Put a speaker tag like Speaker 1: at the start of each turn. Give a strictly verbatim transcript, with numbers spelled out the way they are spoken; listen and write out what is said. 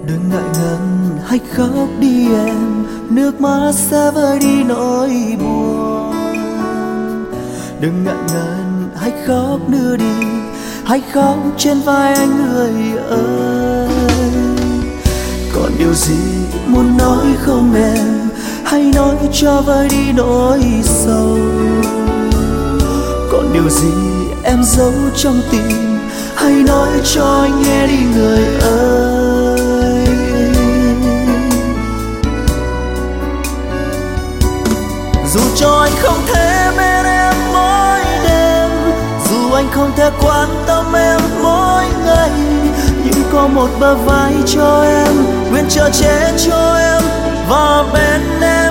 Speaker 1: Đừng ngại ngần hay khóc đi em, nước mắt sẽ vơi đi nỗi buồn. Đừng ngại ngần hay khóc nữa đi, hãy khóc trên vai anh người ơi. Còn điều gì muốn nói không em, hãy nói cho vơi đi nỗi sầu. Còn điều gì em giấu trong tim, hãy nói cho anh nghe đi người ơi. Dù cho anh không thể bên em mỗi đêm, dù anh không thể quan tâm em mỗi ngày, nhưng có một bờ vai cho em, nguyện chờ che cho em và bên em.